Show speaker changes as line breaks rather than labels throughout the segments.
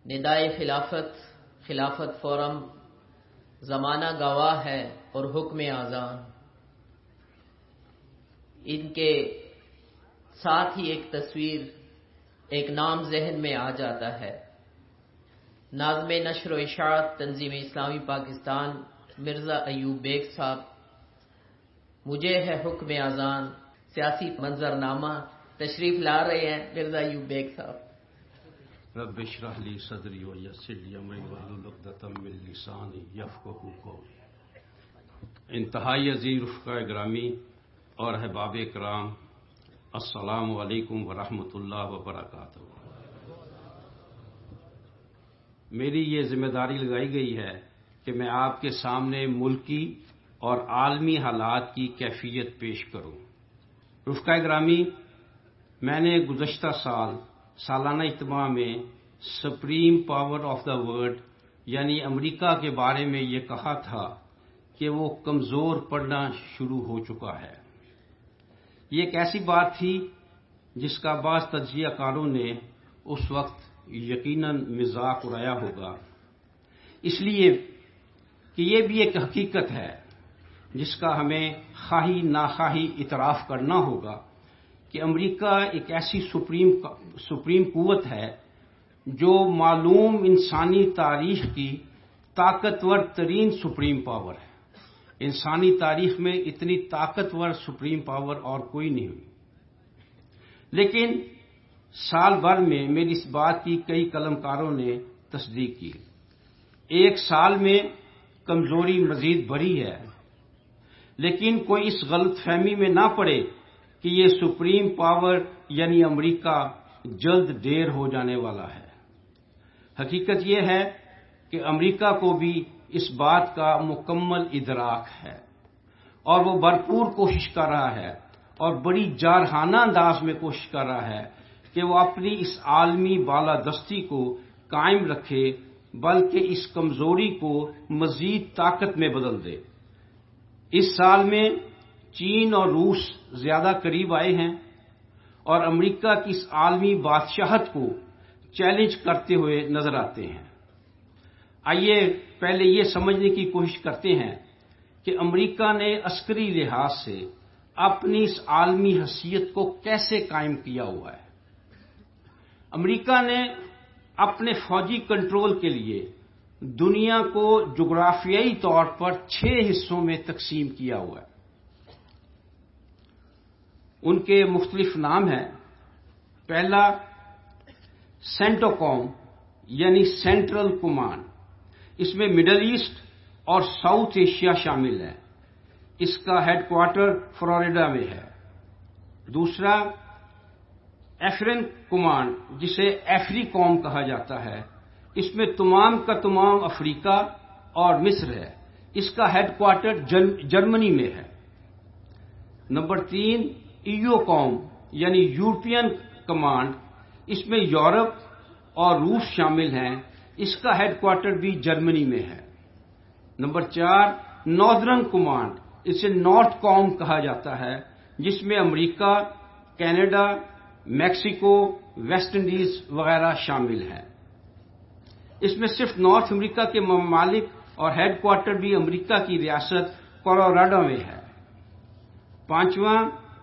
ندائے خلافت فورم زمانہ گواہ ہے اور حکم اذان. ان کے ساتھ ہی ایک تصویر، ایک نام ذہن میں آ جاتا ہے. ناظم نشر و اشاعت تنظیم اسلامی پاکستان مرزا ایوب بیگ صاحب، مجھے ہے حکم اذان سیاسی منظرنامہ تشریف لا رہے ہیں. مرزا ایوب بیگ صاحب.
رب اشرح لی صدری ویسر لی امری واحلل عقدۃ من لسانی یفقہوا قولی. انتہائی عزیز رفقاء گرامی اور احباب کرام، السلام علیکم ورحمۃ اللہ وبرکاتہ. میری یہ ذمہ داری لگائی گئی ہے کہ میں آپ کے سامنے ملکی اور عالمی حالات کی کیفیت پیش کروں. رفقاء گرامی، میں نے گزشتہ سالانہ اجتماع میں supreme power of the world یعنی امریکہ کے بارے میں یہ کہا تھا کہ وہ کمزور پڑنا شروع ہو چکا ہے. یہ ایک ایسی بات تھی جس کا بعض تجزیہ کاروں نے اس وقت یقیناً مذاق اڑایا ہوگا، اس لیے کہ یہ بھی ایک حقیقت ہے جس کا ہمیں خواہی ناخواہی اعتراف کرنا ہوگا کہ امریکہ ایک ایسی سپریم قوت ہے جو معلوم انسانی تاریخ کی طاقتور ترین سپریم پاور ہے. انسانی تاریخ میں اتنی طاقتور سپریم پاور اور کوئی نہیں ہوئی. لیکن سال بھر میں میری اس بات کی کئی قلمکاروں نے تصدیق کی. ایک سال میں کمزوری مزید بڑھی ہے، لیکن کوئی اس غلط فہمی میں نہ پڑے کہ یہ سپریم پاور یعنی امریکہ جلد دیر ہو جانے والا ہے. حقیقت یہ ہے کہ امریکہ کو بھی اس بات کا مکمل ادراک ہے اور وہ بھرپور کوشش کر رہا ہے اور بڑی جارحانہ انداز میں کوشش کر رہا ہے کہ وہ اپنی اس عالمی بالادستی کو قائم رکھے، بلکہ اس کمزوری کو مزید طاقت میں بدل دے. اس سال میں چین اور روس زیادہ قریب آئے ہیں اور امریکہ کی اس عالمی بادشاہت کو چیلنج کرتے ہوئے نظر آتے ہیں. آئیے پہلے یہ سمجھنے کی کوشش کرتے ہیں کہ امریکہ نے عسکری لحاظ سے اپنی اس عالمی حیثیت کو کیسے قائم کیا ہوا ہے. امریکہ نے اپنے فوجی کنٹرول کے لیے دنیا کو جغرافیائی طور پر 6 حصوں میں تقسیم کیا ہوا ہے. ان کے مختلف نام ہیں. پہلا سینٹوکوم یعنی سینٹرل کمانڈ، اس میں مڈل ایسٹ اور ساؤتھ ایشیا شامل ہے. اس کا ہیڈ کوارٹر فلوریڈا میں ہے. دوسرا افرین کمانڈ جسے افریکوم کہا جاتا ہے، اس میں تمام کا تمام افریقہ اور مصر ہے. اس کا ہیڈ کوارٹر جرمنی میں ہے. نمبر 3 ایوکوم یعنی یورپین کمانڈ، اس میں یورپ اور روس شامل ہیں. اس کا ہیڈ کوارٹر بھی جرمنی میں ہے. نمبر 4 ناردرن کمانڈ، اسے نارتھ کوم کہا جاتا ہے، جس میں امریکہ، کینیڈا، میکسیکو، ویسٹ انڈیز وغیرہ شامل ہیں. اس میں صرف نارتھ امریکہ کے ممالک اور ہیڈ کوارٹر بھی امریکہ کی ریاست کولوراڈو میں ہے. پانچواں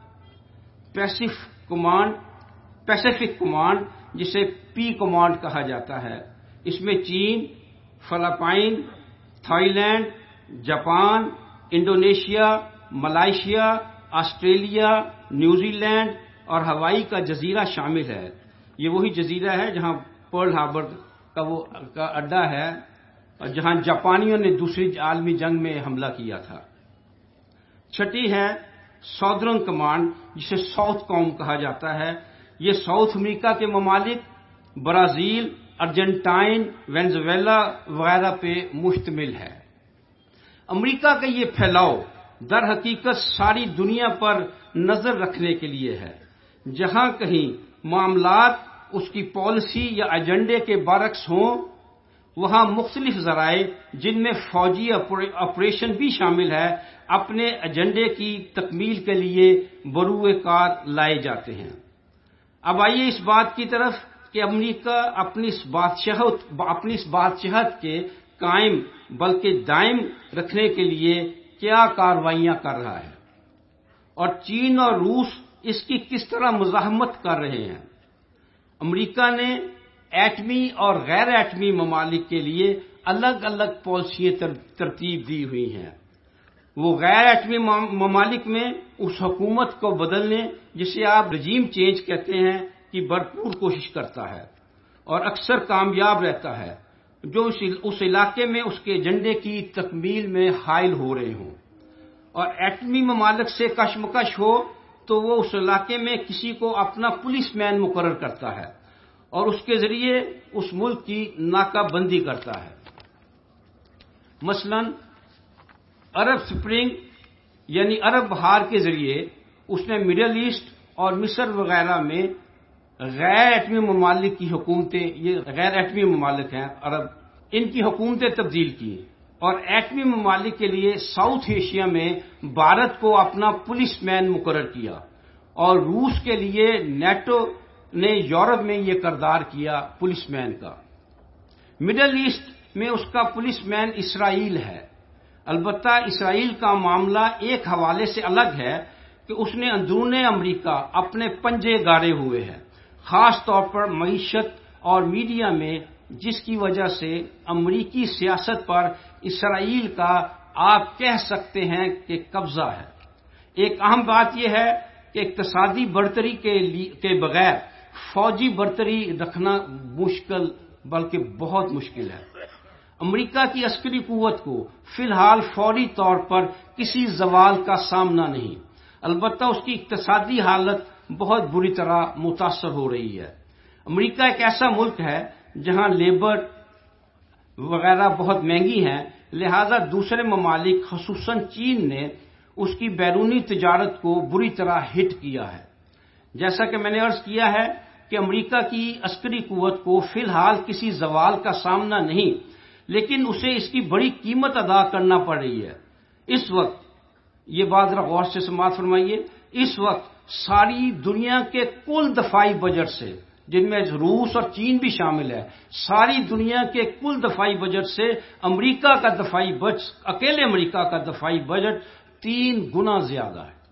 پیسیفک کمانڈ جسے پی کمانڈ کہا جاتا ہے. اس میں چین، Philippines, Thailand, Japan, Indonesia, Malaysia, Australia, New Zealand اور ہوائی کا جزیرہ شامل ہے. یہ وہی جزیرہ ہے جہاں پرل ہاربر کا اڈا ہے اور جہاں جاپانیوں نے دوسری عالمی جنگ میں حملہ کیا تھا. چھٹی ہے ساؤدرن کمانڈ جسے ساؤتھ کوم کہا جاتا ہے. یہ ساؤتھ امریکہ کے ممالک برازیل، ارجنٹائن، وینزویلا وغیرہ پہ مشتمل ہے. امریکہ کا یہ پھیلاؤ در حقیقت ساری دنیا پر نظر رکھنے کے لیے ہے. جہاں کہیں معاملات اس کی پالیسی یا ایجنڈے کے برعکس ہوں، وہاں مختلف ذرائع جن میں فوجی آپریشن بھی شامل ہے اپنے ایجنڈے کی تکمیل کے لیے بروئے کار لائے جاتے ہیں. اب آئیے اس بات کی طرف کہ امریکہ اپنی اس بادشاہت کے قائم بلکہ دائم رکھنے کے لیے کیا کارروائیاں کر رہا ہے اور چین اور روس اس کی کس طرح مزاحمت کر رہے ہیں۔ امریکہ نے ایٹمی اور غیر ایٹمی ممالک کے لیے الگ الگ پالیسیاں ترتیب دی ہوئی ہیں۔ وہ غیر ایٹمی ممالک میں اس حکومت کو بدلنے، جسے آپ رجیم چینج کہتے ہیں، کی بھرپور کوشش کرتا ہے اور اکثر کامیاب رہتا ہے، جو اس علاقے میں اس کے ایجنڈے کی تکمیل میں حائل ہو رہے ہوں، اور ایٹمی ممالک سے کشمکش ہو تو وہ اس علاقے میں کسی کو اپنا پولیس مین مقرر کرتا ہے اور اس کے ذریعے اس ملک کی ناکہ بندی کرتا ہے۔ مثلا عرب سپرنگ یعنی عرب بہار کے ذریعے اس نے مڈل ایسٹ اور مصر وغیرہ میں غیر ایٹمی ممالک کی حکومتیں، یہ غیر ایٹمی ممالک ہیں عرب، ان کی حکومتیں تبدیل کی اور ایٹمی ممالک کے لیے ساؤتھ ایشیا میں بھارت کو اپنا پولیس مین مقرر کیا، اور روس کے لیے نیٹو نے یورپ میں یہ کردار کیا پولیس مین کا۔ مڈل ایسٹ میں اس کا پولیس مین اسرائیل ہے۔ البتہ اسرائیل کا معاملہ ایک حوالے سے الگ ہے کہ اس نے اندرون امریکہ اپنے پنجے گاڑے ہوئے ہیں، خاص طور پر معیشت اور میڈیا میں، جس کی وجہ سے امریکی سیاست پر اسرائیل کا آپ کہہ سکتے ہیں کہ قبضہ ہے۔ ایک اہم بات یہ ہے کہ اقتصادی برتری کے بغیر فوجی برتری رکھنا مشکل بلکہ بہت مشکل ہے۔ امریکہ کی عسکری قوت کو فی الحال فوری طور پر کسی زوال کا سامنا نہیں، البتہ اس کی اقتصادی حالت بہت بری طرح متاثر ہو رہی ہے۔ امریکہ ایک ایسا ملک ہے جہاں لیبر وغیرہ بہت مہنگی ہیں، لہذا دوسرے ممالک خصوصاً چین نے اس کی بیرونی تجارت کو بری طرح ہٹ کیا ہے۔ جیسا کہ میں نے عرض کیا ہے کہ امریکہ کی عسکری قوت کو فی الحال کسی زوال کا سامنا نہیں، لیکن اسے اس کی بڑی قیمت ادا کرنا پڑ رہی ہے۔ اس وقت یہ بات ذرا غور سے سماعت فرمائیے، اس وقت ساری دنیا کے کل دفاعی بجٹ سے، جن میں روس اور چین بھی شامل ہے، ساری دنیا کے کل دفاعی بجٹ سے امریکہ کا دفاعی بجٹ، اکیلے امریکہ کا دفاعی بجٹ 3 گنا زیادہ ہے،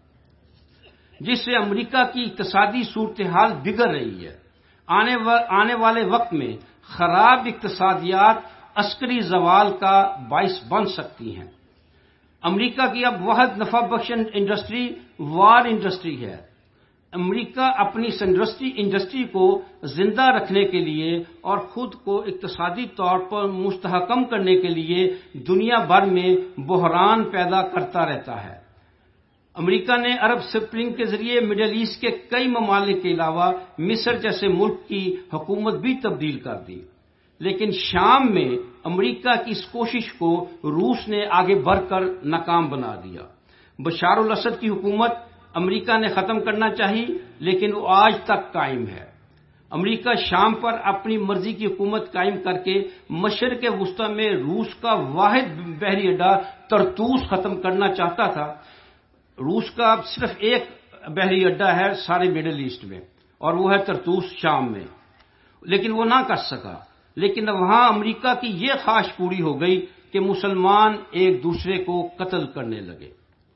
جس سے امریکہ کی اقتصادی صورتحال بگڑ رہی ہے۔ آنے والے وقت میں خراب اقتصادیات عسکری زوال کا باعث بن سکتی ہیں۔ امریکہ کی اب واحد نفع بخش انڈسٹری وار انڈسٹری ہے۔ امریکہ اپنی اس انڈسٹری کو زندہ رکھنے کے لیے اور خود کو اقتصادی طور پر مستحکم کرنے کے لیے دنیا بھر میں بحران پیدا کرتا رہتا ہے۔ امریکہ نے عرب سپرنگ کے ذریعے مڈل ایسٹ کے کئی ممالک کے علاوہ مصر جیسے ملک کی حکومت بھی تبدیل کر دی، لیکن شام میں امریکہ کی اس کوشش کو روس نے آگے بڑھ کر ناکام بنا دیا۔ بشار الاسد کی حکومت امریکہ نے ختم کرنا چاہی، لیکن وہ آج تک قائم ہے۔ امریکہ شام پر اپنی مرضی کی حکومت قائم کر کے مشرق وسطی میں روس کا واحد بحری اڈہ طرطوس ختم کرنا چاہتا تھا۔ روس کا اب صرف ایک بحری اڈہ ہے سارے مڈل ایسٹ میں، اور وہ ہے طرطوس شام میں، لیکن وہ نہ کر سکا۔ لیکن وہاں امریکہ کی یہ خواہش پوری ہو گئی کہ مسلمان ایک دوسرے کو قتل کرنے لگے۔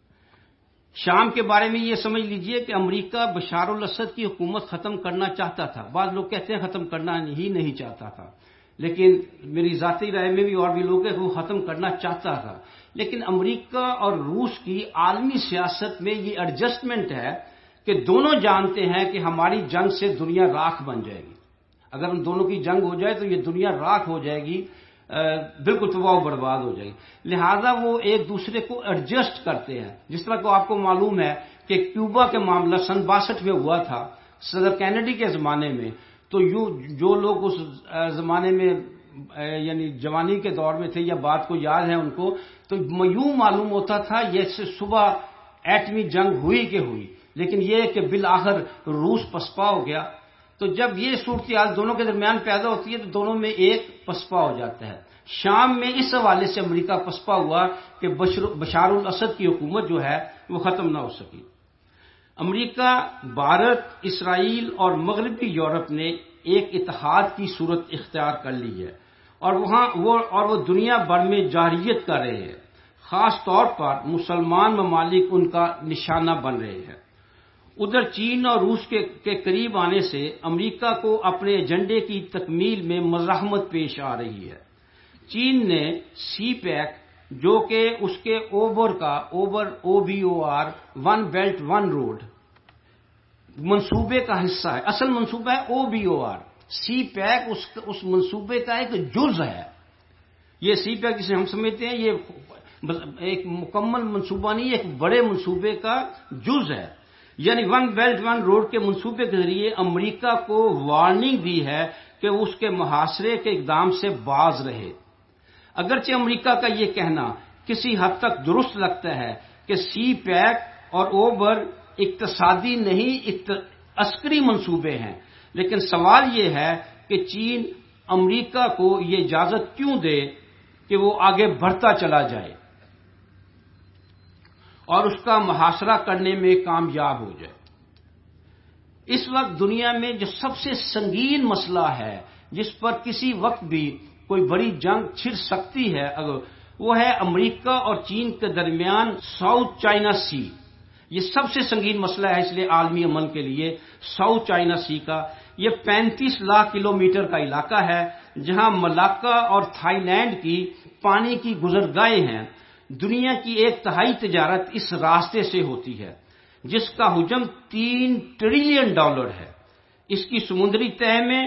شام کے بارے میں یہ سمجھ لیجئے کہ امریکہ بشار الاسد کی حکومت ختم کرنا چاہتا تھا۔ بعض لوگ کہتے ہیں ختم کرنا ہی نہیں چاہتا تھا، لیکن میری ذاتی رائے میں بھی اور بھی لوگ ہیں وہ ختم کرنا چاہتا تھا۔ لیکن امریکہ اور روس کی عالمی سیاست میں یہ ایڈجسٹمنٹ ہے کہ دونوں جانتے ہیں کہ ہماری جنگ سے دنیا راکھ بن جائے گی۔ اگر ان دونوں کی جنگ ہو جائے تو یہ دنیا راکھ ہو جائے گی، بالکل تباہ و برباد ہو جائے گی۔ لہذا وہ ایک دوسرے کو ایڈجسٹ کرتے ہیں۔ جس طرح کو آپ کو معلوم ہے کہ کیوبا کے معاملہ سن 62 میں ہوا تھا صدر کینیڈی کے زمانے میں، تو جو لوگ اس زمانے میں یعنی جوانی کے دور میں تھے یا بات کو یاد ہے ان کو، تو یوں معلوم ہوتا تھا یہ صبح ایٹمی جنگ ہوئی کہ ہوئی، لیکن یہ کہ بالآخر روس پسپا ہو گیا۔ تو جب یہ صورتحال دونوں کے درمیان پیدا ہوتی ہے تو دونوں میں ایک پسپا ہو جاتا ہے۔ شام میں اس حوالے سے امریکہ پسپا ہوا کہ بشار الاسد کی حکومت جو ہے وہ ختم نہ ہو سکی۔ امریکہ، بھارت، اسرائیل اور مغربی یورپ نے ایک اتحاد کی صورت اختیار کر لی ہے اور وہ دنیا بھر میں جارحیت کر رہے ہیں. خاص طور پر مسلمان ممالک ان کا نشانہ بن رہے ہیں. ادھر چین اور روس کے قریب آنے سے امریکہ کو اپنے ایجنڈے کی تکمیل میں مزاحمت پیش آ رہی ہے. چین نے سی پیک جو کہ اس کے OBOR one belt one road منصوبے کا حصہ ہے. اصل منصوبہ ہے OBOR. سی پیک اس منصوبے کا ایک جز ہے. یہ سی پیک جسے ہم سمجھتے ہیں یہ ایک مکمل منصوبہ نہیں، ایک بڑے منصوبے کا جز ہے. یعنی ون بیلٹ ون روڈ کے منصوبے کے ذریعے امریکہ کو وارننگ دی ہے کہ اس کے محاصرے کے اقدام سے باز رہے. اگرچہ امریکہ کا یہ کہنا کسی حد تک درست لگتا ہے کہ سی پیک اور اوبر اقتصادی نہیں عسکری منصوبے ہیں، لیکن سوال یہ ہے کہ چین امریکہ کو یہ اجازت کیوں دے کہ وہ آگے بڑھتا چلا جائے اور اس کا محاصرہ کرنے میں کامیاب ہو جائے. اس وقت دنیا میں جو سب سے سنگین مسئلہ ہے جس پر کسی وقت بھی کوئی بڑی جنگ چھڑ سکتی ہے وہ ہے امریکہ اور چین کے درمیان ساؤتھ چائنا سی. یہ سب سے سنگین مسئلہ ہے اس لیے عالمی امن کے لیے. ساؤتھ چائنا سی کا یہ 35 لاکھ کلومیٹر کا علاقہ ہے جہاں ملاکا اور تھائی لینڈ کی پانی کی گزرگاہیں ہیں. دنیا کی 1/3 تجارت اس راستے سے ہوتی ہے جس کا حجم $3 ٹریلین ہے. اس کی سمندری تہہ میں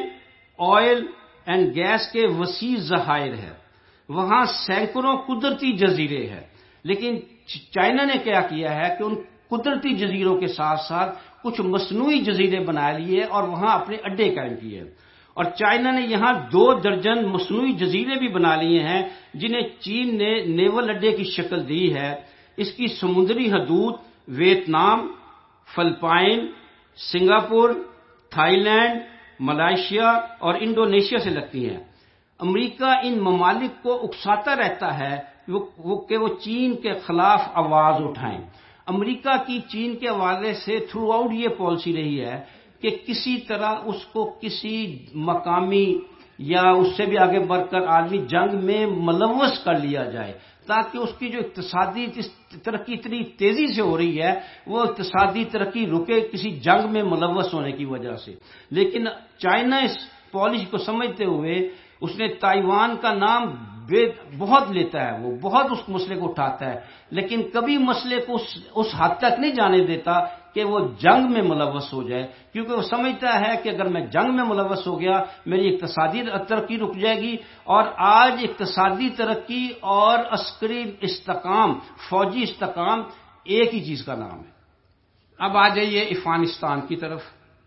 آئل اینڈ گیس کے وسیع ذخائر ہے. وہاں سینکڑوں قدرتی جزیرے ہیں، لیکن چائنا نے کیا کیا ہے کہ ان قدرتی جزیروں کے ساتھ ساتھ کچھ مصنوعی جزیرے بنا لیے اور وہاں اپنے اڈے قائم کیے. اور چائنا نے یہاں 2 درجن مصنوعی جزیرے بھی بنا لیے ہیں جنہیں چین نے نیول اڈے کی شکل دی ہے. اس کی سمندری حدود Vietnam, Philippines, Singapore, Thailand, Malaysia اور انڈونیشیا سے لگتی ہیں. امریکہ ان ممالک کو اکساتا رہتا ہے کہ وہ چین کے خلاف آواز اٹھائیں. امریکہ کی چین کے حوالے سے تھرو آؤٹ یہ پالیسی رہی ہے کہ کسی طرح اس کو کسی مقامی یا اس سے بھی آگے بڑھ کر عالمی جنگ میں ملوث کر لیا جائے تاکہ اس کی جو اقتصادی ترقی اتنی تیزی سے ہو رہی ہے وہ اقتصادی ترقی رکے کسی جنگ میں ملوث ہونے کی وجہ سے. لیکن چائنا اس پالیسی کو سمجھتے ہوئے اس نے تائیوان کا نام بہت لیتا ہے، وہ بہت اس مسئلے کو اٹھاتا ہے، لیکن کبھی مسئلے کو اس حد تک نہیں جانے دیتا کہ وہ جنگ میں ملوث ہو جائے، کیونکہ وہ سمجھتا ہے کہ اگر میں جنگ میں ملوث ہو گیا میری اقتصادی ترقی رک جائے گی. اور آج اقتصادی ترقی اور عسکری استحکام، فوجی استحکام ایک ہی چیز کا نام ہے. اب آ جائیے افغانستان کی طرف.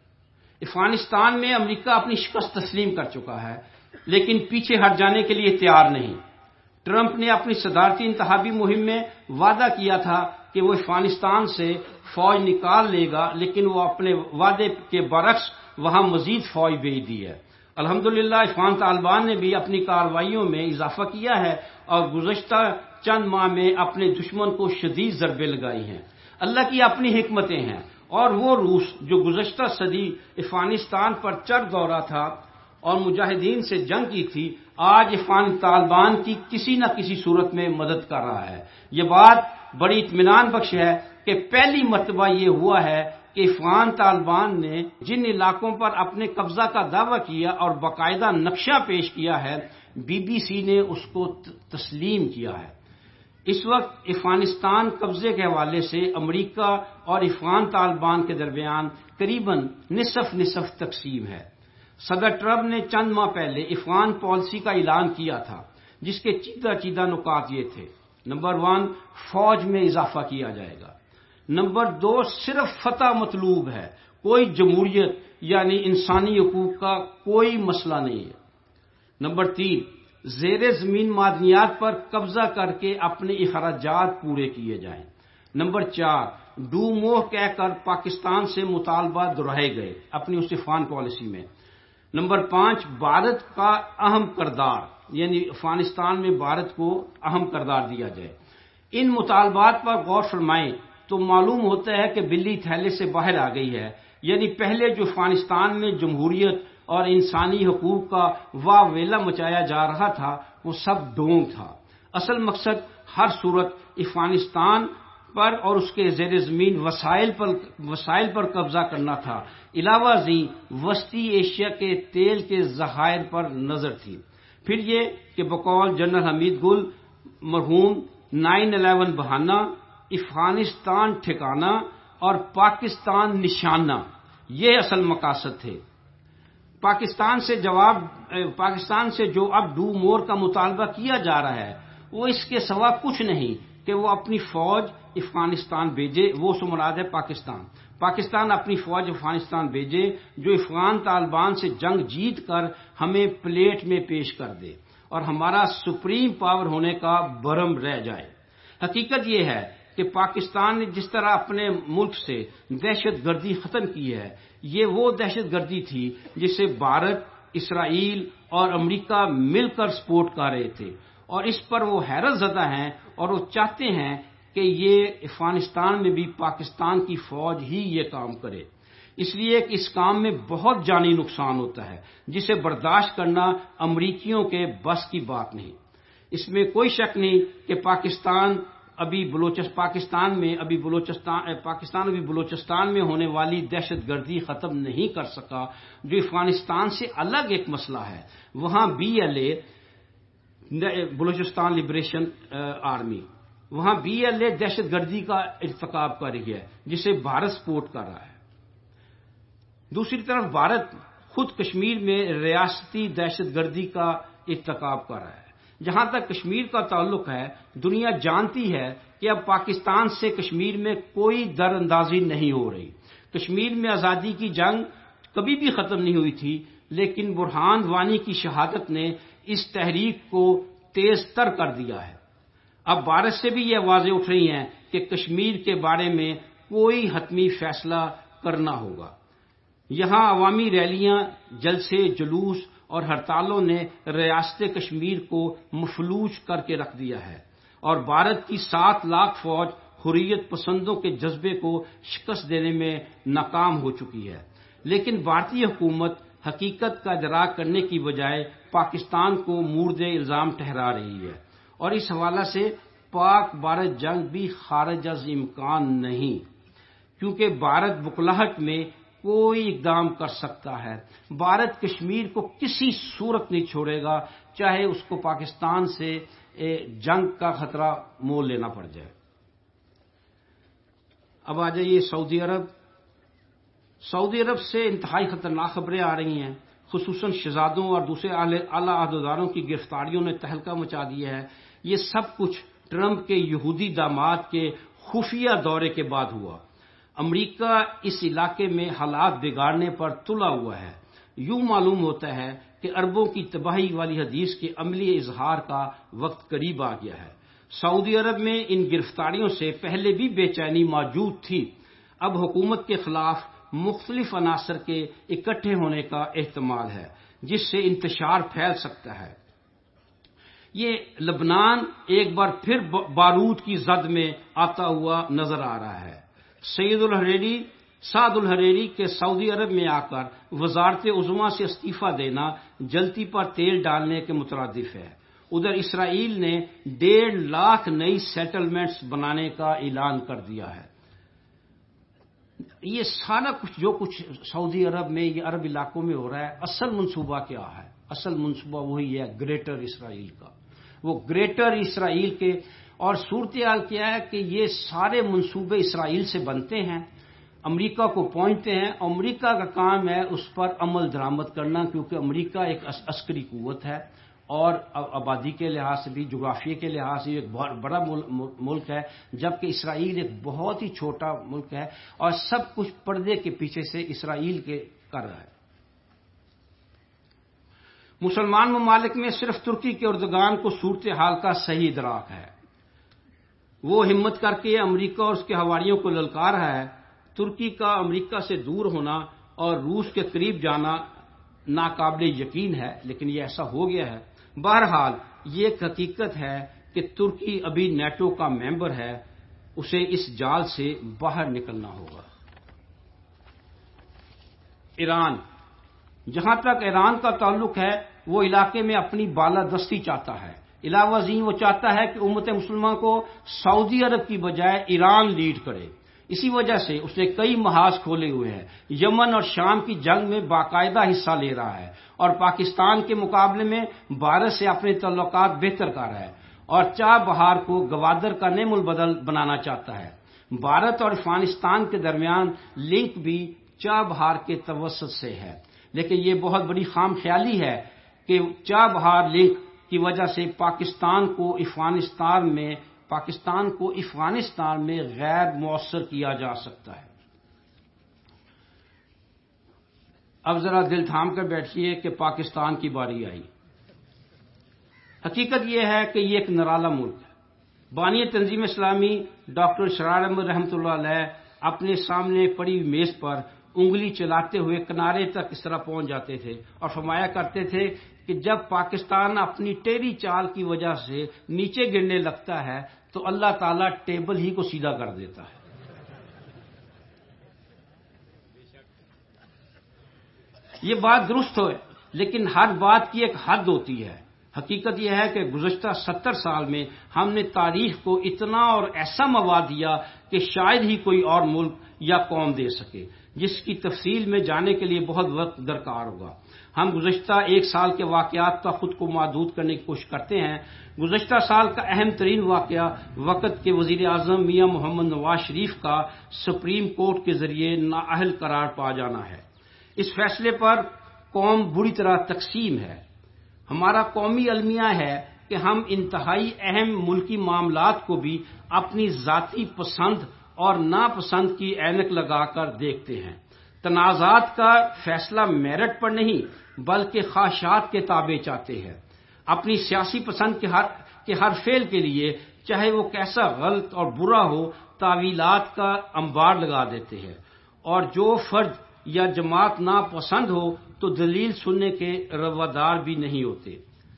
افغانستان میں امریکہ اپنی شکست تسلیم کر چکا ہے لیکن پیچھے ہٹ جانے کے لیے تیار نہیں. ٹرمپ نے اپنی صدارتی انتخابی مہم میں وعدہ کیا تھا کہ وہ افغانستان سے فوج نکال لے گا، لیکن وہ اپنے وعدے کے برعکس وہاں مزید فوج بھیج دی ہے. الحمدللہ افغان طالبان نے بھی اپنی کارروائیوں میں اضافہ کیا ہے اور گزشتہ چند ماہ میں اپنے دشمن کو شدید ضربیں لگائی ہیں. اللہ کی اپنی حکمتیں ہیں اور وہ روس جو گزشتہ صدی افغانستان پر چڑھ دورا تھا اور مجاہدین سے جنگ کی تھی، آج افغان طالبان کی کسی نہ کسی صورت میں مدد کر رہا ہے. یہ بات بڑی اطمینان بخش ہے کہ پہلی مرتبہ یہ ہوا ہے کہ افغان طالبان نے جن علاقوں پر اپنے قبضہ کا دعویٰ کیا اور باقاعدہ نقشہ پیش کیا ہے BBC نے اس کو تسلیم کیا ہے. اس وقت افغانستان قبضے کے حوالے سے امریکہ اور افغان طالبان کے درمیان قریباً نصف تقسیم ہے. صدر ٹرمپ نے چند ماہ پہلے افغان پالیسی کا اعلان کیا تھا جس کے چیدہ نکات یہ تھے: نمبر 1 فوج میں اضافہ کیا جائے گا. نمبر 2 صرف فتح مطلوب ہے، کوئی جمہوریت یعنی انسانی حقوق کا کوئی مسئلہ نہیں ہے. نمبر 3 زیر زمین معدنیات پر قبضہ کر کے اپنے اخراجات پورے کیے جائیں. نمبر 4 ڈو موہ کہہ کر پاکستان سے مطالبہ دہرائے گئے اپنی اس افغان پالیسی میں. نمبر 5 بھارت کا اہم کردار، یعنی افغانستان میں بھارت کو اہم کردار دیا جائے. ان مطالبات پر غور فرمائیں تو معلوم ہوتا ہے کہ بلی تھیلے سے باہر آ گئی ہے. یعنی پہلے جو افغانستان میں جمہوریت اور انسانی حقوق کا واویلا مچایا جا رہا تھا وہ سب ڈھونگ تھا۔ اصل مقصد ہر صورت افغانستان پر اور اس کے زیر زمین وسائل پر قبضہ کرنا تھا، علاوہ ازیں وسطی ایشیا کے تیل کے ذخائر پر نظر تھی۔ پھر یہ کہ بقول جنرل حمید گل مرحوم 9/11 بہانہ، افغانستان ٹھکانہ اور پاکستان نشانہ یہ اصل مقاصد تھے۔ پاکستان سے جو اب ڈو مور کا مطالبہ کیا جا رہا ہے وہ اس کے سوا کچھ نہیں کہ وہ اپنی فوج افغانستان بھیجے، وہ سے مراد ہے پاکستان اپنی فوج افغانستان بھیجے جو افغان طالبان سے جنگ جیت کر ہمیں پلیٹ میں پیش کر دے اور ہمارا سپریم پاور ہونے کا برہم رہ جائے۔ حقیقت یہ ہے کہ پاکستان نے جس طرح اپنے ملک سے دہشت گردی ختم کی ہے، یہ وہ دہشت گردی تھی جسے بھارت، اسرائیل اور امریکہ مل کر سپورٹ کر رہے تھے، اور اس پر وہ حیرت زدہ ہیں اور وہ چاہتے ہیں کہ یہ افغانستان میں بھی پاکستان کی فوج ہی یہ کام کرے، اس لیے کہ اس کام میں بہت جانی نقصان ہوتا ہے جسے برداشت کرنا امریکیوں کے بس کی بات نہیں۔ اس میں کوئی شک نہیں کہ پاکستان ابھی بلوچستان میں ہونے والی دہشت گردی ختم نہیں کر سکا جو افغانستان سے الگ ایک مسئلہ ہے۔ وہاں BLA بلوچستان لبریشن آرمی، وہاں BLA دہشت گردی کا ارتکاب کر رہی ہے جسے بھارت سپورٹ کر رہا ہے۔ دوسری طرف بھارت خود کشمیر میں ریاستی دہشت گردی کا ارتکاب کر رہا ہے۔ جہاں تک کشمیر کا تعلق ہے، دنیا جانتی ہے کہ اب پاکستان سے کشمیر میں کوئی در اندازی نہیں ہو رہی۔ کشمیر میں آزادی کی جنگ کبھی بھی ختم نہیں ہوئی تھی، لیکن برہان وانی کی شہادت نے اس تحریک کو تیز تر کر دیا ہے۔ اب بھارت سے بھی یہ آوازیں اٹھ رہی ہیں کہ کشمیر کے بارے میں کوئی حتمی فیصلہ کرنا ہوگا۔ یہاں عوامی ریلیاں، جلسے، جلوس اور ہڑتالوں نے ریاست کشمیر کو مفلوج کر کے رکھ دیا ہے، اور بھارت کی 7 لاکھ فوج حریت پسندوں کے جذبے کو شکست دینے میں ناکام ہو چکی ہے۔ لیکن بھارتی حکومت حقیقت کا ادراک کرنے کی بجائے پاکستان کو مورد الزام ٹھہرا رہی ہے، اور اس حوالے سے پاک بھارت جنگ بھی خارج از امکان نہیں، کیونکہ بھارت بکلاہٹ میں کوئی اقدام کر سکتا ہے۔ بھارت کشمیر کو کسی صورت نہیں چھوڑے گا، چاہے اس کو پاکستان سے جنگ کا خطرہ مول لینا پڑ جائے۔ اب آ جائیے سعودی عرب سے انتہائی خطرناک خبریں آ رہی ہیں، خصوصاً شہزادوں اور دوسرے اعلی عہدیداروں کی گرفتاریوں نے تہلکہ مچا دیا ہے۔ یہ سب کچھ ٹرمپ کے یہودی داماد کے خفیہ دورے کے بعد ہوا۔ امریکہ اس علاقے میں حالات بگاڑنے پر تلا ہوا ہے۔ یوں معلوم ہوتا ہے کہ عربوں کی تباہی والی حدیث کے عملی اظہار کا وقت قریب آ گیا ہے۔ سعودی عرب میں ان گرفتاریوں سے پہلے بھی بے چینی موجود تھی، اب حکومت کے خلاف مختلف عناصر کے اکٹھے ہونے کا احتمال ہے جس سے انتشار پھیل سکتا ہے۔ یہ لبنان ایک بار پھر بارود کی زد میں آتا ہوا نظر آ رہا ہے۔ سعد الحریری کے سعودی عرب میں آ کر وزارت عظمیٰ سے استعفیٰ دینا جلتی پر تیل ڈالنے کے مترادف ہے۔ ادھر اسرائیل نے 1.5 لاکھ نئی سیٹلمنٹس بنانے کا اعلان کر دیا ہے۔ یہ سارا کچھ جو کچھ سعودی عرب میں یہ عرب علاقوں میں ہو رہا ہے، اصل منصوبہ کیا ہے؟ اصل منصوبہ وہی ہے گریٹر اسرائیل کا، وہ گریٹر اسرائیل کے، اور صورتحال کیا ہے کہ یہ سارے منصوبے اسرائیل سے بنتے ہیں، امریکہ کو پہنچتے ہیں، امریکہ کا کام ہے اس پر عمل درآمد کرنا، کیونکہ امریکہ ایک عسکری قوت ہے اور آبادی کے لحاظ سے بھی، جغرافیے کے لحاظ سے ایک بہت بڑا ملک ہے، جبکہ اسرائیل ایک بہت ہی چھوٹا ملک ہے اور سب کچھ پردے کے پیچھے سے اسرائیل کے کر رہا ہے۔ مسلمان ممالک میں صرف ترکی کے اردگان کو صورتحال کا صحیح ادراک ہے۔ وہ ہمت کر کے امریکہ اور اس کے حواریوں کو للکار رہا ہے۔ ترکی کا امریکہ سے دور ہونا اور روس کے قریب جانا ناقابل یقین ہے، لیکن یہ ایسا ہو گیا ہے۔ بہرحال یہ ایک حقیقت ہے کہ ترکی ابھی نیٹو کا ممبر ہے، اسے اس جال سے باہر نکلنا ہوگا۔ ایران جہاں تک ایران کا تعلق ہے وہ علاقے میں اپنی بالادستی چاہتا ہے، علاوہ ازیں وہ چاہتا ہے کہ امت مسلمہ کو سعودی عرب کی بجائے ایران لیڈ کرے۔ اسی وجہ سے اس نے کئی محاذ کھولے ہوئے ہیں، یمن اور شام کی جنگ میں باقاعدہ حصہ لے رہا ہے اور پاکستان کے مقابلے میں بھارت سے اپنے تعلقات بہتر کر رہا ہے اور چاہ بہار کو گوادر کا نعم البدل بنانا چاہتا ہے۔ بھارت اور افغانستان کے درمیان لنک بھی چاہ بہار کے توسط سے ہے، لیکن یہ بہت بڑی خام خیالی ہے کہ چاہ بہار لنک کی وجہ سے پاکستان کو افغانستان میں غیر مؤثر کیا جا سکتا ہے۔ اب ذرا دل تھام کر بیٹھیے کہ پاکستان کی باری آئی۔ حقیقت یہ ہے کہ یہ ایک نرالا ملک ہے۔ بانی تنظیم اسلامی ڈاکٹر اسرار احمد رحمۃ اللہ علیہ اپنے سامنے پڑی میز پر انگلی چلاتے ہوئے کنارے تک اس طرح پہنچ جاتے تھے اور فرمایا کرتے تھے کہ جب پاکستان اپنی ٹیڑھی چال کی وجہ سے نیچے گرنے لگتا ہے تو اللہ تعالیٰ ٹیبل ہی کو سیدھا کر دیتا ہے۔ یہ بات درست ہے، لیکن ہر بات کی ایک حد ہوتی ہے۔ حقیقت یہ ہے کہ گزشتہ 70 سال میں ہم نے تاریخ کو اتنا اور ایسا مواد دیا کہ شاید ہی کوئی اور ملک یا قوم دے سکے، جس کی تفصیل میں جانے کے لیے بہت وقت درکار ہوگا۔ ہم گزشتہ ایک سال کے واقعات پر خود کو محدود کرنے کی کوشش کرتے ہیں۔ گزشتہ سال کا اہم ترین واقعہ وقت کے وزیر اعظم میاں محمد نواز شریف کا سپریم کورٹ کے ذریعے نااہل قرار پا جانا ہے۔ اس فیصلے پر قوم بری طرح تقسیم ہے۔ ہمارا قومی المیہ ہے کہ ہم انتہائی اہم ملکی معاملات کو بھی اپنی ذاتی پسند اور ناپسند کی اینک لگا کر دیکھتے ہیں۔ تنازعات کا فیصلہ میرٹ پر نہیں بلکہ خواہشات کے تابع چاہتے ہیں۔ اپنی سیاسی پسند کے ہر فعل کے لیے چاہے وہ کیسا غلط اور برا ہو تعویلات کا انبار لگا دیتے ہیں، اور جو فرد یا جماعت ناپسند ہو تو دلیل سننے کے روادار بھی نہیں ہوتے۔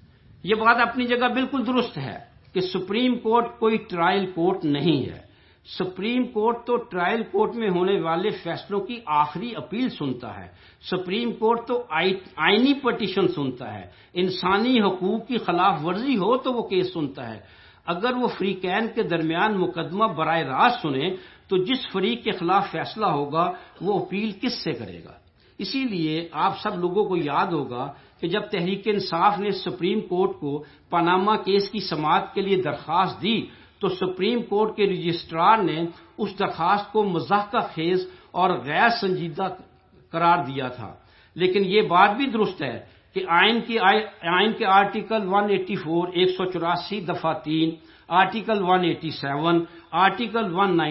یہ بات اپنی جگہ بالکل درست ہے کہ سپریم کورٹ کوئی ٹرائل کورٹ نہیں ہے۔ سپریم کورٹ تو ٹرائل کورٹ میں ہونے والے فیصلوں کی آخری اپیل سنتا ہے۔ سپریم کورٹ تو آئینی پٹیشن سنتا ہے۔ انسانی حقوق کی خلاف ورزی ہو تو وہ کیس سنتا ہے۔ اگر وہ فریقین کے درمیان مقدمہ براہ راست سنے تو جس فریق کے خلاف فیصلہ ہوگا وہ اپیل کس سے کرے گا؟ اسی لیے آپ سب لوگوں کو یاد ہوگا کہ جب تحریک انصاف نے سپریم کورٹ کو پاناما کیس کی سماعت کے لیے درخواست دی تو سپریم کورٹ کے رجسٹرار نے اس درخواست کو مضحکہ خیز اور غیر سنجیدہ قرار دیا تھا۔ لیکن یہ بات بھی درست ہے کہ آئین کے آرٹیکل 184 184 دفعہ 3، آرٹیکل 187، آرٹیکل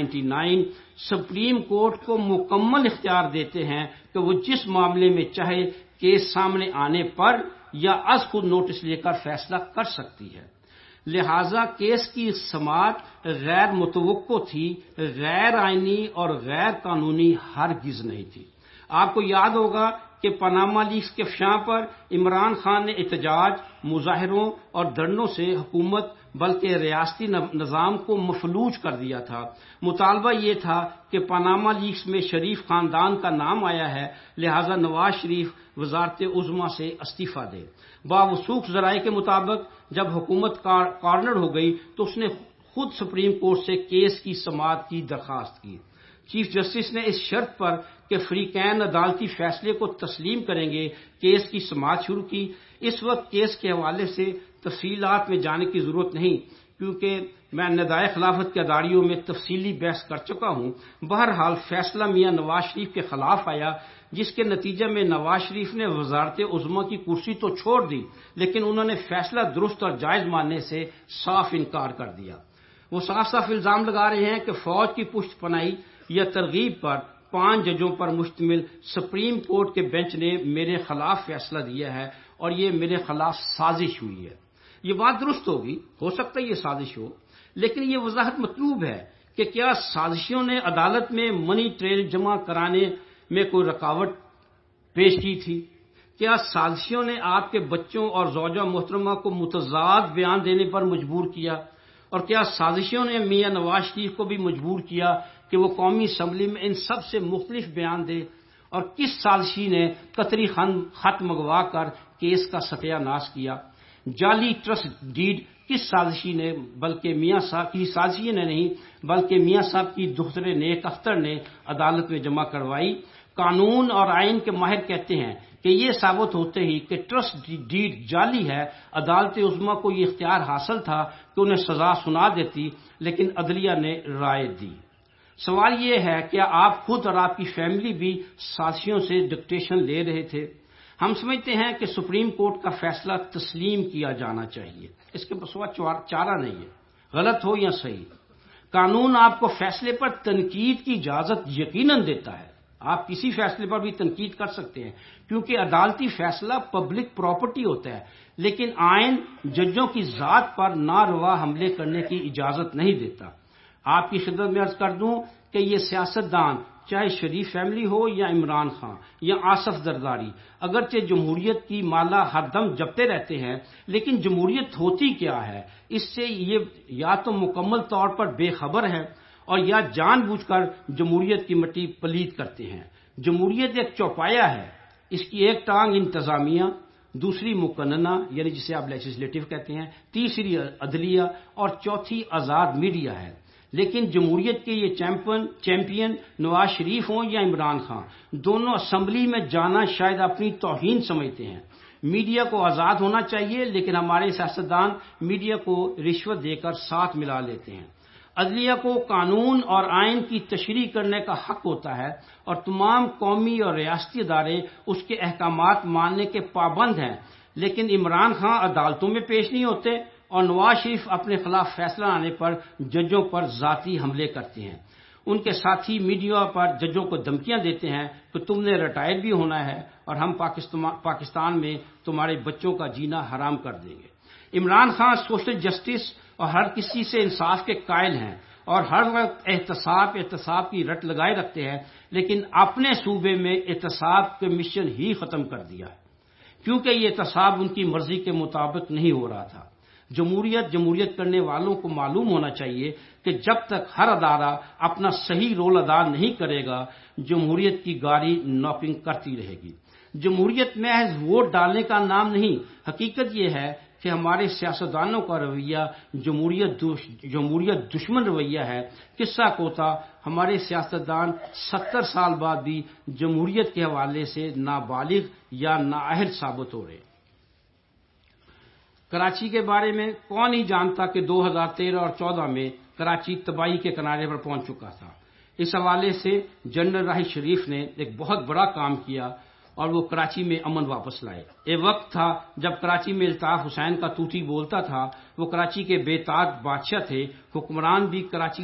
199 سپریم کورٹ کو مکمل اختیار دیتے ہیں کہ وہ جس معاملے میں چاہے کیس سامنے آنے پر یا از خود نوٹس لے کر فیصلہ کر سکتی ہے۔ لہذا کیس کی سماعت غیر متوقع تھی، غیر آئینی اور غیر قانونی ہرگز نہیں تھی۔ آپ کو یاد ہوگا کہ پاناما لیکس کے افشاں پر عمران خان نے احتجاج، مظاہروں اور دھرنوں سے حکومت بلکہ ریاستی نظام کو مفلوج کر دیا تھا۔ مطالبہ یہ تھا کہ پاناما لیکس میں شریف خاندان کا نام آیا ہے، لہذا نواز شریف وزارت عظمیٰ سے استعفیٰ دے۔ باوثوق ذرائع کے مطابق جب حکومت کارنر ہو گئی تو اس نے خود سپریم کورٹ سے کیس کی سماعت کی درخواست کی۔ چیف جسٹس نے اس شرط پر کہ فریقین عدالتی فیصلے کو تسلیم کریں گے کیس کی سماعت شروع کی۔ اس وقت کیس کے حوالے سے تفصیلات میں جانے کی ضرورت نہیں کیونکہ میں ندائے خلافت کے اداریوں میں تفصیلی بحث کر چکا ہوں۔ بہرحال فیصلہ میاں نواز شریف کے خلاف آیا، جس کے نتیجے میں نواز شریف نے وزارت عظمیٰ کی کرسی تو چھوڑ دی لیکن انہوں نے فیصلہ درست اور جائز ماننے سے صاف انکار کر دیا۔ وہ صاف صاف الزام لگا رہے ہیں کہ فوج کی پشت پناہی یا ترغیب پر 5 ججوں پر مشتمل سپریم کورٹ کے بینچ نے میرے خلاف فیصلہ دیا ہے اور یہ میرے خلاف سازش ہوئی ہے۔ یہ بات درست ہوگی، ہو سکتا ہے یہ سازش ہو، لیکن یہ وضاحت مطلوب ہے کہ کیا سازشیوں نے عدالت میں منی ٹریل جمع کرانے میں کوئی رکاوٹ پیش کی تھی؟ کیا سازشیوں نے آپ کے بچوں اور زوجہ محترمہ کو متضاد بیان دینے پر مجبور کیا؟ اور کیا سازشیوں نے میاں نواز شریف کو بھی مجبور کیا کہ وہ قومی اسمبلی میں ان سب سے مختلف بیان دے؟ اور کس سازشی نے قطری خط منگوا کر کیس کا ستیہ ناش کیا؟ جعلی ٹرسٹ ڈیڈ کس سازشی نے بلکہ میاں صاحب کی سازشی نے نہیں بلکہ میاں صاحب کی دختر نیک اختر نے عدالت میں جمع کروائی؟ قانون اور آئین کے ماہر کہتے ہیں کہ یہ ثابت ہوتے ہی کہ ٹرسٹ ڈیڈ جعلی ہے، عدالت عظمیٰ کو یہ اختیار حاصل تھا کہ انہیں سزا سنا دیتی، لیکن عدلیہ نے رائے دی۔ سوال یہ ہے کیا آپ خود اور آپ کی فیملی بھی سازشیوں سے ڈکٹیشن لے رہے تھے؟ ہم سمجھتے ہیں کہ سپریم کورٹ کا فیصلہ تسلیم کیا جانا چاہیے، اس کے سوا چارہ نہیں ہے، غلط ہو یا صحیح۔ قانون آپ کو فیصلے پر تنقید کی اجازت یقیناً دیتا ہے، آپ کسی فیصلے پر بھی تنقید کر سکتے ہیں کیونکہ عدالتی فیصلہ پبلک پراپرٹی ہوتا ہے، لیکن آئین ججوں کی ذات پر ناروا حملے کرنے کی اجازت نہیں دیتا۔ آپ کی خدمت میں عرض کر دوں کہ یہ سیاستدان چاہے شریف فیملی ہو یا عمران خان یا آصف زرداری، اگرچہ جمہوریت کی مالا ہر دم جپتے رہتے ہیں، لیکن جمہوریت ہوتی کیا ہے، اس سے یہ یا تو مکمل طور پر بے خبر ہے اور یا جان بوجھ کر جمہوریت کی مٹی پلید کرتے ہیں۔ جمہوریت ایک چوپایا ہے، اس کی ایک ٹانگ انتظامیہ، دوسری مقننہ یعنی جسے آپ لیجسلیٹو کہتے ہیں، تیسری عدلیہ اور چوتھی آزاد میڈیا ہے۔ لیکن جمہوریت کے یہ چیمپئن نواز شریف ہوں یا عمران خان، دونوں اسمبلی میں جانا شاید اپنی توہین سمجھتے ہیں۔ میڈیا کو آزاد ہونا چاہیے، لیکن ہمارے سیاستدان میڈیا کو رشوت دے کر ساتھ ملا لیتے ہیں۔ عدلیہ کو قانون اور آئین کی تشریح کرنے کا حق ہوتا ہے اور تمام قومی اور ریاستی ادارے اس کے احکامات ماننے کے پابند ہیں، لیکن عمران خان عدالتوں میں پیش نہیں ہوتے اور نواز شریف اپنے خلاف فیصلہ آنے پر ججوں پر ذاتی حملے کرتے ہیں۔ ان کے ساتھی میڈیا پر ججوں کو دھمکیاں دیتے ہیں کہ تم نے ریٹائر بھی ہونا ہے اور ہم پاکستان میں تمہارے بچوں کا جینا حرام کر دیں گے۔ عمران خان سوشل جسٹس اور ہر کسی سے انصاف کے قائل ہیں اور ہر وقت احتساب کی رٹ لگائے رکھتے ہیں، لیکن اپنے صوبے میں احتساب کمیشن ہی ختم کر دیا ہے کیونکہ یہ احتساب ان کی مرضی کے مطابق نہیں ہو رہا تھا۔ جمہوریت کرنے والوں کو معلوم ہونا چاہیے کہ جب تک ہر ادارہ اپنا صحیح رول ادا نہیں کرے گا، جمہوریت کی گاڑی ناپنگ کرتی رہے گی۔ جمہوریت محض ووٹ ڈالنے کا نام نہیں، حقیقت یہ ہے کہ ہمارے سیاستدانوں کا رویہ جمہوریت دشمن رویہ ہے۔ قصہ کوتا ہمارے سیاستدان 70 سال بعد بھی جمہوریت کے حوالے سے نابالغ یا نااہل ثابت ہو رہے ہیں۔ کراچی کے بارے میں کون ہی جانتا کہ 2013 اور 2014 میں کراچی تباہی کے کنارے پر پہنچ چکا تھا۔ اس حوالے سے جنرل راحیل شریف نے ایک بہت بڑا کام کیا اور وہ کراچی میں امن واپس لائے۔ ایک وقت تھا جب کراچی میں الطاف حسین کا طوطی بولتا تھا، وہ کراچی کے بے تاج بادشاہ تھے، حکمران بھی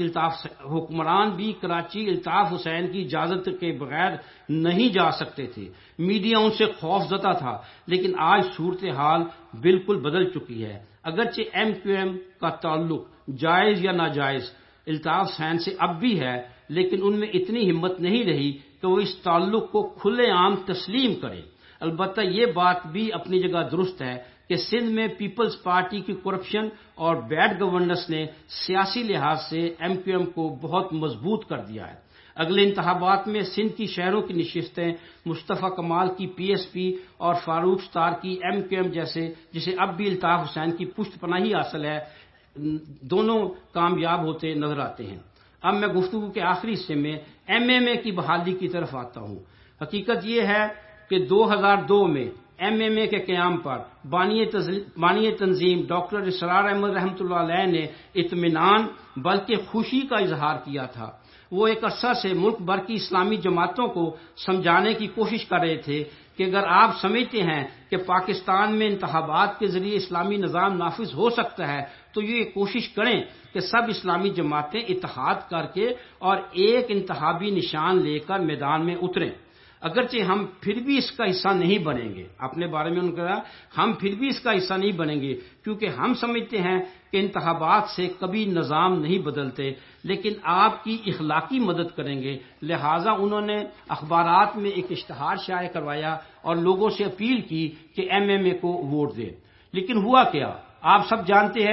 کراچی الطاف حسین کی اجازت کے بغیر نہیں جا سکتے تھے، میڈیا ان سے خوف زدہ تھا، لیکن آج صورتحال بالکل بدل چکی ہے۔ اگرچہ ایم کیو ایم کا تعلق جائز یا ناجائز الطاف حسین سے اب بھی ہے، لیکن ان میں اتنی ہمت نہیں رہی کہ وہ اس تعلق کو کھلے عام تسلیم کریں۔ البتہ یہ بات بھی اپنی جگہ درست ہے کہ سندھ میں پیپلز پارٹی کی کرپشن اور بیڈ گورننس نے سیاسی لحاظ سے ایم کیو ایم کو بہت مضبوط کر دیا ہے۔ اگلے انتخابات میں سندھ کی شہروں کی نشستیں مصطفیٰ کمال کی پی ایس پی اور فاروق ستار کی ایم کیو ایم جسے اب بھی الطاف حسین کی پشت پناہی حاصل ہے، دونوں کامیاب ہوتے نظر آتے ہیں۔ اب میں گفتگو کے آخری حصے میں ایم ایم اے کی بحالی کی طرف آتا ہوں۔ حقیقت یہ ہے کہ 2002 میں ایم ایم اے کے قیام پر بانی تنظیم ڈاکٹر اسرار احمد رحمۃ اللہ علیہ نے اطمینان بلکہ خوشی کا اظہار کیا تھا۔ وہ ایک عرصہ سے ملک بھر کی اسلامی جماعتوں کو سمجھانے کی کوشش کر رہے تھے کہ اگر آپ سمجھتے ہیں کہ پاکستان میں انتخابات کے ذریعے اسلامی نظام نافذ ہو سکتا ہے تو یہ کوشش کریں کہ سب اسلامی جماعتیں اتحاد کر کے اور ایک انتخابی نشان لے کر میدان میں اتریں۔ اگرچہ ہم پھر بھی اس کا حصہ نہیں بنیں گے، اپنے بارے میں انہوں نے کہا ہم پھر بھی اس کا حصہ نہیں بنیں گے کیونکہ ہم سمجھتے ہیں کہ انتخابات سے کبھی نظام نہیں بدلتے، لیکن آپ کی اخلاقی مدد کریں گے۔ لہٰذا انہوں نے اخبارات میں ایک اشتہار شائع کروایا اور لوگوں سے اپیل کی کہ ایم ایم اے کو ووٹ دیں۔ لیکن ہوا کیا؟ آپ سب جانتے ہیں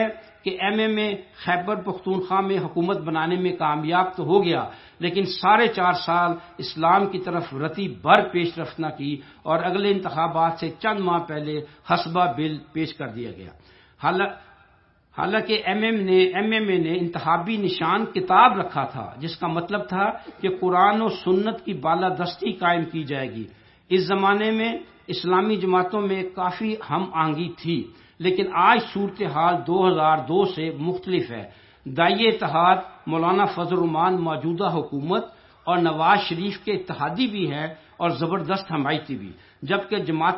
کہ M M A Khyber Pakhtunkhwa میں حکومت بنانے میں کامیاب تو ہو گیا، لیکن 4.5 سال اسلام کی طرف رتی بھر پیش رفت نہ کی اور اگلے انتخابات سے چند ماہ پہلے حسبہ بل پیش کر دیا گیا۔ حالانکہ ایم ایم اے نے انتخابی نشان کتاب رکھا تھا، جس کا مطلب تھا کہ قرآن و سنت کی بالادستی قائم کی جائے گی۔ اس زمانے میں اسلامی جماعتوں میں کافی ہم آہنگی تھی، لیکن آج صورتحال 2002 سے مختلف ہے۔ داعیے اتحاد مولانا فضل الرحمان موجودہ حکومت اور نواز شریف کے اتحادی بھی ہے اور زبردست حمایتی بھی، جبکہ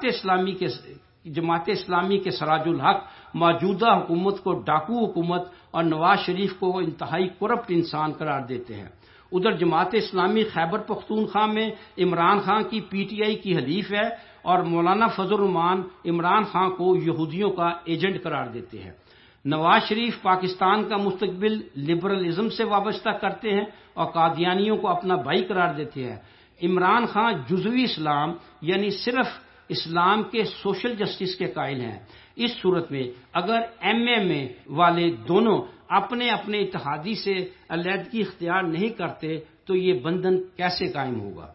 جماعت اسلامی کے سراج الحق موجودہ حکومت کو ڈاکو حکومت اور نواز شریف کو انتہائی کرپٹ انسان قرار دیتے ہیں۔ ادھر جماعت اسلامی خیبر پختونخوا میں عمران خان کی پی ٹی آئی کی حلیف ہے اور مولانا فضل الرحمان عمران خان کو یہودیوں کا ایجنٹ قرار دیتے ہیں۔ نواز شریف پاکستان کا مستقبل لبرلزم سے وابستہ کرتے ہیں اور قادیانیوں کو اپنا بھائی قرار دیتے ہیں۔ عمران خان جزوی اسلام یعنی صرف اسلام کے سوشل جسٹس کے قائل ہیں۔ اس صورت میں اگر ایم ایم اے والے دونوں اپنے اپنے اتحادی سے علیحدگی اختیار نہیں کرتے تو یہ بندھن کیسے قائم ہوگا؟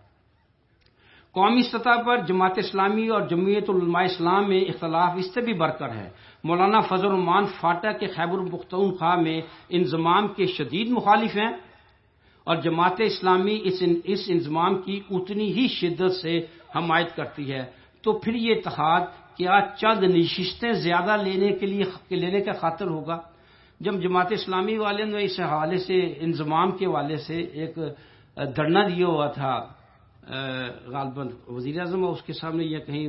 قومی سطح پر جماعت اسلامی اور جمعیت علماء اسلام میں اختلاف اس سے بھی برقرار ہے۔ مولانا فضل الرحمان فاٹا کے خیبر پختونخوا میں انضمام کے شدید مخالف ہیں اور جماعت اسلامی اس انضمام کی اتنی ہی شدت سے حمایت کرتی ہے، تو پھر یہ اتحاد کیا چند نشستیں زیادہ لینے کا خاطر ہوگا؟ جب جماعت اسلامی والے نے اس حوالے سے انضمام کے حوالے سے ایک دھرنا دیا ہوا تھا، غالباً وزیر اعظم اس کے سامنے یا کہیں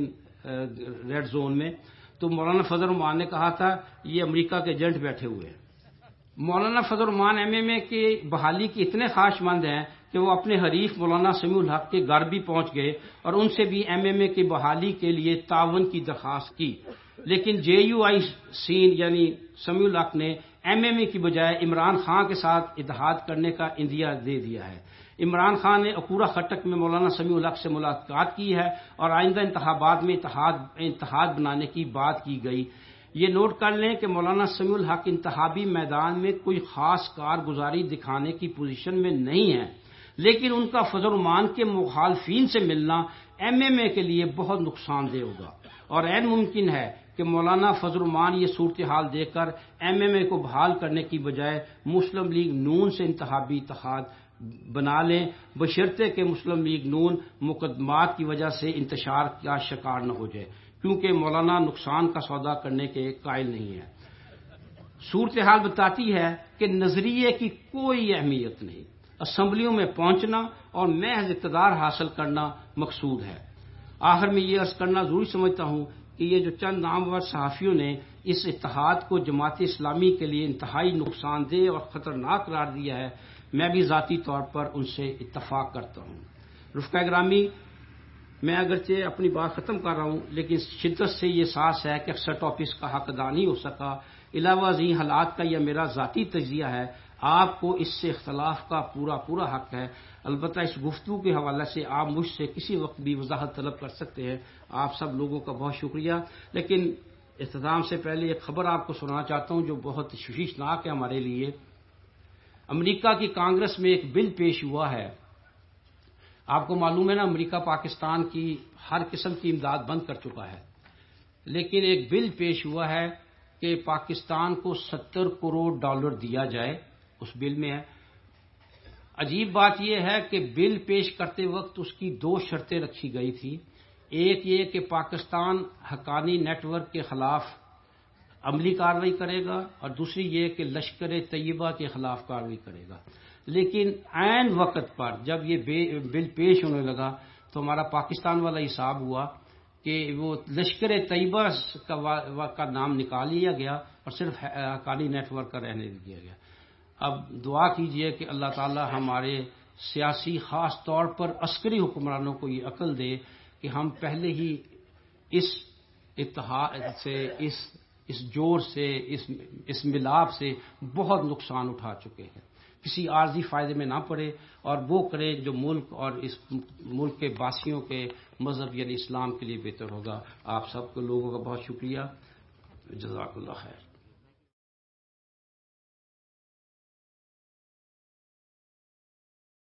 ریڈ زون میں، تو مولانا فضل الرحمان نے کہا تھا یہ امریکہ کے ایجنٹ بیٹھے ہوئے ہیں۔ مولانا فضل الرحمان ایم ایم اے کی بحالی کے اتنے خواہش مند ہیں کہ وہ اپنے حریف مولانا سمیع الحق کے گھر بھی پہنچ گئے اور ان سے بھی ایم ایم اے کی بحالی کے لیے تعاون کی درخواست کی، لیکن جے یو آئی سین یعنی سمیع الحق نے ایم ایم اے کی بجائے عمران خان کے ساتھ اتحاد کرنے کا عندیہ دے دیا ہے۔ عمران خان نے اکورا خٹک میں مولانا سمیع الحق سے ملاقات کی ہے اور آئندہ انتخابات میں اتحاد بنانے کی بات کی گئی۔ یہ نوٹ کر لیں کہ مولانا سمیع الحق انتخابی میدان میں کوئی خاص کارگزاری دکھانے کی پوزیشن میں نہیں ہے، لیکن ان کا فضل الرحمان کے مخالفین سے ملنا ایم ایم اے کے لیے بہت نقصان دہ ہوگا اور عین ممکن ہے کہ مولانا فضل الرحمان یہ صورتحال دیکھ کر ایم ایم اے کو بحال کرنے کی بجائے مسلم لیگ نون سے انتخابی اتحاد بنا لیں، بشرطے کہ مسلم لیگ نون مقدمات کی وجہ سے انتشار کا شکار نہ ہو جائے، کیونکہ مولانا نقصان کا سودا کرنے کے قائل نہیں ہے۔ صورتحال بتاتی ہے کہ نظریے کی کوئی اہمیت نہیں، اسمبلیوں میں پہنچنا اور محض اقتدار حاصل کرنا مقصود ہے۔ آخر میں یہ عرض کرنا ضروری سمجھتا ہوں کہ یہ جو چند نامور صحافیوں نے اس اتحاد کو جماعت اسلامی کے لیے انتہائی نقصان دہ اور خطرناک قرار دیا ہے، میں بھی ذاتی طور پر ان سے اتفاق کرتا ہوں۔ رفقا گرامی، میں اگرچہ اپنی بات ختم کر رہا ہوں، لیکن شدت سے یہ احساس ہے کہ اکثر ٹاپکس کا حق ادا نہیں ہو سکا۔ علاوہ ازیں حالات کا یہ میرا ذاتی تجزیہ ہے، آپ کو اس سے اختلاف کا پورا حق ہے۔ البتہ اس گفتگو کے حوالے سے آپ مجھ سے کسی وقت بھی وضاحت طلب کر سکتے ہیں۔ آپ سب لوگوں کا بہت شکریہ۔ لیکن اختتام سے پہلے ایک خبر آپ کو سنانا چاہتا ہوں جو بہت تشویشناک ہے ہمارے لیے۔ امریکہ کی کانگریس میں ایک بل پیش ہوا ہے۔ آپ کو معلوم ہے نا، امریکہ پاکستان کی ہر قسم کی امداد بند کر چکا ہے، لیکن ایک بل پیش ہوا ہے کہ پاکستان کو $70 کروڑ دیا جائے۔ اس بل میں ہے، عجیب بات یہ ہے کہ بل پیش کرتے وقت اس کی 2 شرطیں رکھی گئی تھی۔ ایک یہ کہ پاکستان حقانی نیٹ ورک کے خلاف عملی کارروائی کرے گا اور دوسری یہ کہ لشکر طیبہ کے خلاف کارروائی کرے گا۔ لیکن عین وقت پر جب یہ بل پیش ہونے لگا تو ہمارا پاکستان والا حساب ہوا کہ وہ لشکر طیبہ کا نام نکال لیا گیا اور صرف حقانی نیٹ ورک کا رہنے دیا گیا۔ اب دعا کیجئے کہ اللہ تعالی ہمارے سیاسی خاص طور پر عسکری حکمرانوں کو یہ عقل دے کہ ہم پہلے ہی اس اتحاد سے اس جوڑ سے اس ملاپ سے بہت نقصان اٹھا چکے ہیں، کسی عارضی فائدے میں نہ پڑے اور وہ کرے جو ملک اور اس ملک کے باسیوں کے مذہب یعنی اسلام کے لیے بہتر ہوگا۔ آپ سب کو لوگوں کا بہت شکریہ، جزاک اللہ خیر۔